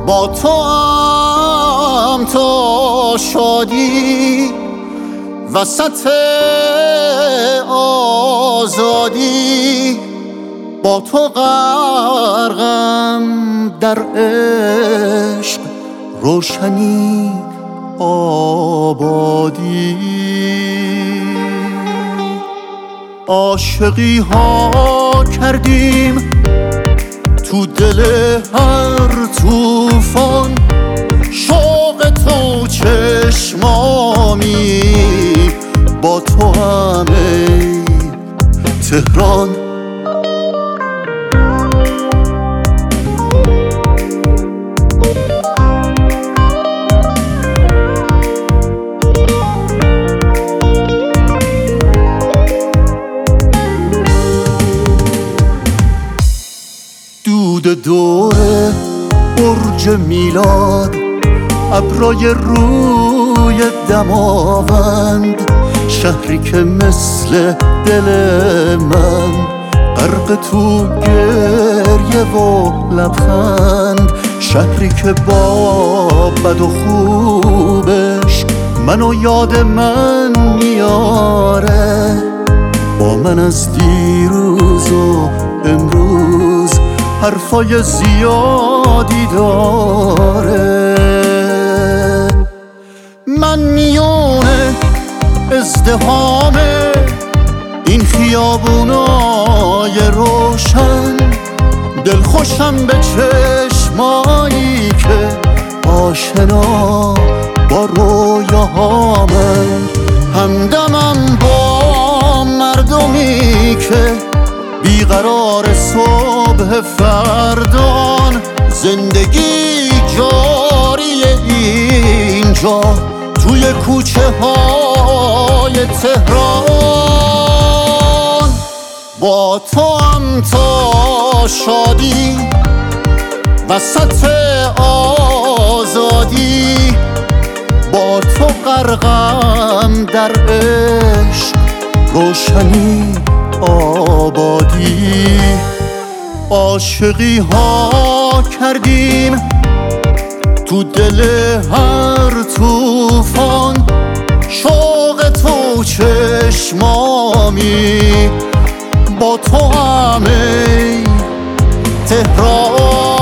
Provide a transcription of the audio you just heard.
با تو هم تا شادی وسط آزادی، با تو غرقم در عشق روشنی آبادی. عاشقی ها کردیم تو دل هر طوفان، شوق تو چشمامی با تو همه تهران. دود دور برج میلاد، ابرای روی دماوند، شهری که مثل دل من غرق تو گریه و لبخند، شهری که با بد و خوبش منو یاد من میاره، با من از دیروز و امروز حرفای زیادی داره. من میونه ازدحام این خیابونای روشن، دلخوشم به چشمایی که آشنا با رویاهامن، همدمم با مردمی که بیقرار صبح فردان، زندگی جاری اینجا توی کوچه های تهران. با تو هم تا شادی وسط آزادی، با تو غرقم در عشق روشنی آبادی. عاشقی ها کردیم تو دل هر طوفان، شوق تو چشمامی با تو همه تهران.